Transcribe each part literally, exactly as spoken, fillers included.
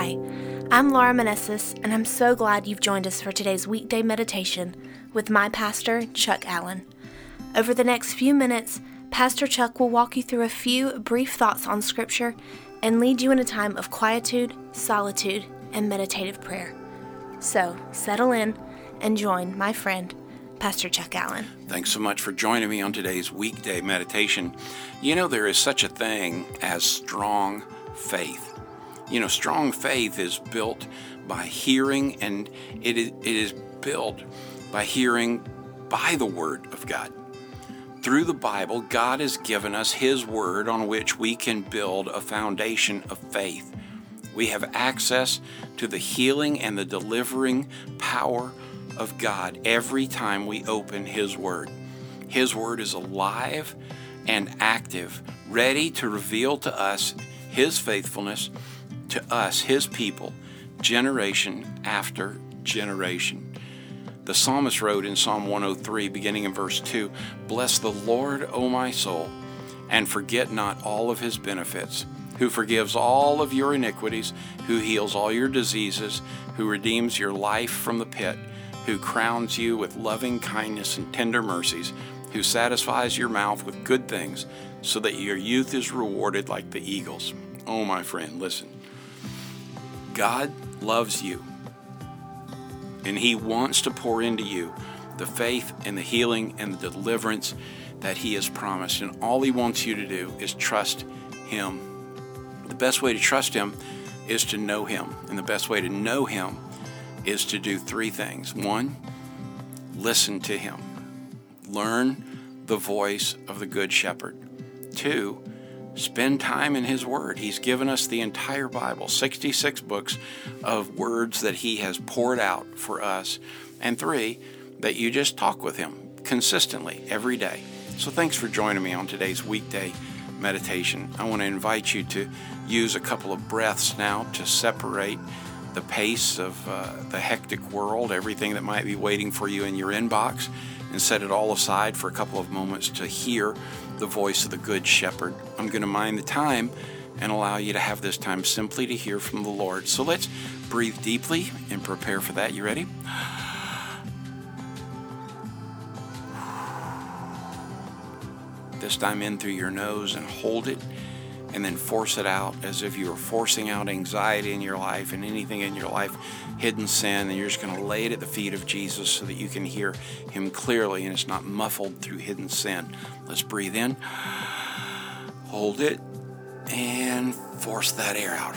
Hi, I'm Laura Manessis, and I'm so glad you've joined us for today's weekday meditation with my pastor, Chuck Allen. Over the next few minutes, Pastor Chuck will walk you through a few brief thoughts on Scripture and lead you in a time of quietude, solitude, and meditative prayer. So, settle in and join my friend, Pastor Chuck Allen. Thanks so much for joining me on today's weekday meditation. You know, there is such a thing as strong faith. You know, strong faith is built by hearing, and it is, it is built by hearing by the Word of God. Through the Bible, God has given us His Word on which we can build a foundation of faith. We have access to the healing and the delivering power of God every time we open His Word. His Word is alive and active, ready to reveal to us His faithfulness, to us, His people, generation after generation. The psalmist wrote in Psalm one oh three, beginning in verse two, "Bless the Lord, O my soul, and forget not all of His benefits, who forgives all of your iniquities, who heals all your diseases, who redeems your life from the pit, who crowns you with loving kindness and tender mercies, who satisfies your mouth with good things, so that your youth is rewarded like the eagles." Oh, my friend, listen. God loves you, and He wants to pour into you the faith and the healing and the deliverance that He has promised. And all He wants you to do is trust Him. The best way to trust Him is to know Him. And the best way to know Him is to do three things. One, listen to Him. Learn the voice of the Good Shepherd. Two, spend time in His Word. He's given us the entire Bible, sixty-six books of words that He has poured out for us. And three, that you just talk with Him consistently every day. So thanks for joining me on today's weekday meditation. I want to invite you to use a couple of breaths now to separate the pace of uh, the hectic world, everything that might be waiting for you in your inbox, and set it all aside for a couple of moments to hear the voice of the Good Shepherd. I'm going to mind the time and allow you to have this time simply to hear from the Lord. So let's breathe deeply and prepare for that. You ready? This time in through your nose and hold it, and then force it out as if you were forcing out anxiety in your life and anything in your life, hidden sin, and you're just going to lay it at the feet of Jesus so that you can hear Him clearly and it's not muffled through hidden sin. Let's breathe in, hold it, and force that air out.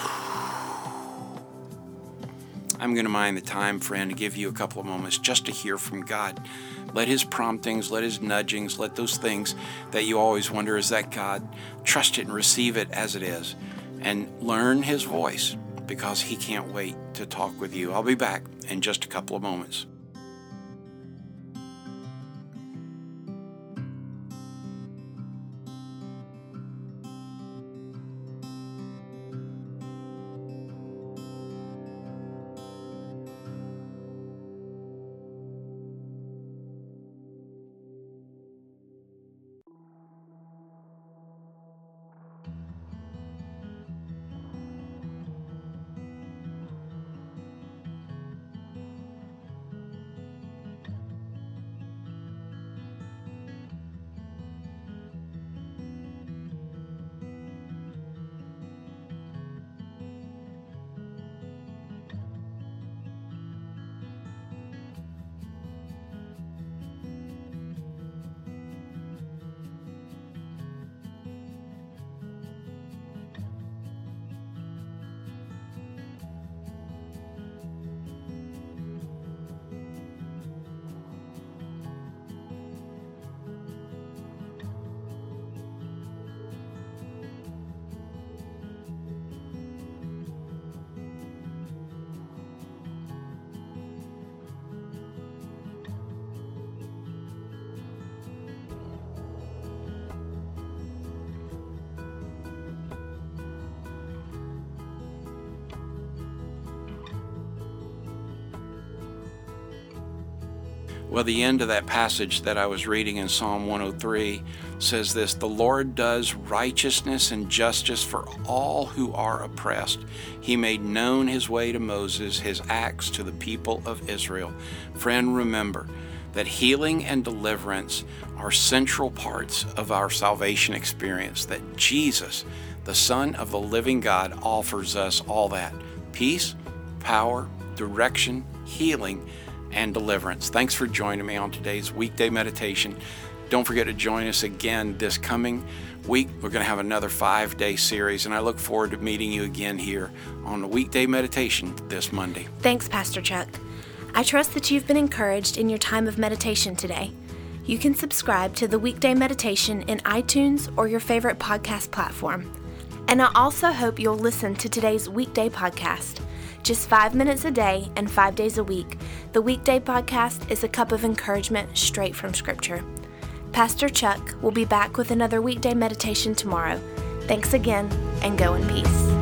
I'm going to mind the time, friend, to give you a couple of moments just to hear from God. Let His promptings, let His nudgings, let those things that you always wonder, is that God? Trust it and receive it as it is. And learn His voice, because He can't wait to talk with you. I'll be back in just a couple of moments. Well, the end of that passage that I was reading in Psalm one oh three says this: "The Lord does righteousness and justice for all who are oppressed. He made known his way to Moses, his acts to the people of Israel." Friend, remember that healing and deliverance are central parts of our salvation experience, that Jesus, the Son of the living God, offers us all that: peace, power, direction, healing, and deliverance. Thanks for joining me on today's weekday meditation. Don't forget to join us again this coming week. We're going to have another five-day series, and I look forward to meeting you again here on the weekday meditation this Monday. Thanks, Pastor Chuck. I trust that you've been encouraged in your time of meditation today. You can subscribe to the weekday meditation in iTunes or your favorite podcast platform. And I also hope you'll listen to today's weekday podcast. Just five minutes a day and five days a week, the weekday podcast is a cup of encouragement straight from Scripture. Pastor Chuck will be back with another weekday meditation tomorrow. Thanks again, and go in peace.